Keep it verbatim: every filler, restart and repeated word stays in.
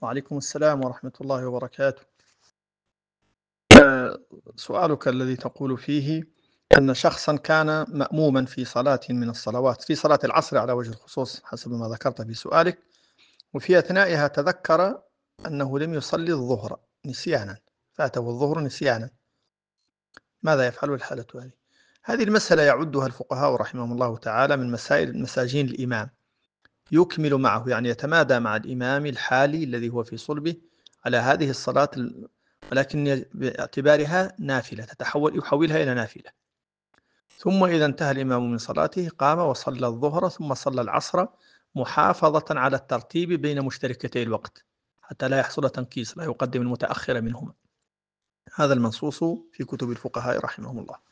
وعليكم السلام ورحمة الله وبركاته. آه، سؤالك الذي تقول فيه أن شخصا كان مأموما في صلاة من الصلوات في صلاة العصر على وجه الخصوص حسب ما ذكرت في سؤالك، وفي أثنائها تذكر أنه لم يصلي الظهر نسيانا، فاته الظهر نسيانا، ماذا يفعل الحالة هذه؟ هذه المسألة يعدها الفقهاء رحمهم الله تعالى من مسائل مساجين الإمام، يكمل معه يعني يتمادى مع الإمام الحالي الذي هو في صلبه على هذه الصلاة، ولكن باعتبارها نافلة تتحول يحولها إلى نافلة. ثم إذا انتهى الإمام من صلاته قام وصلى الظهر ثم صلى العصر، محافظة على الترتيب بين مشتركتي الوقت حتى لا يحصل تنكيس، لا يقدم المتأخر منهما. هذا المنصوص في كتب الفقهاء رحمهم الله.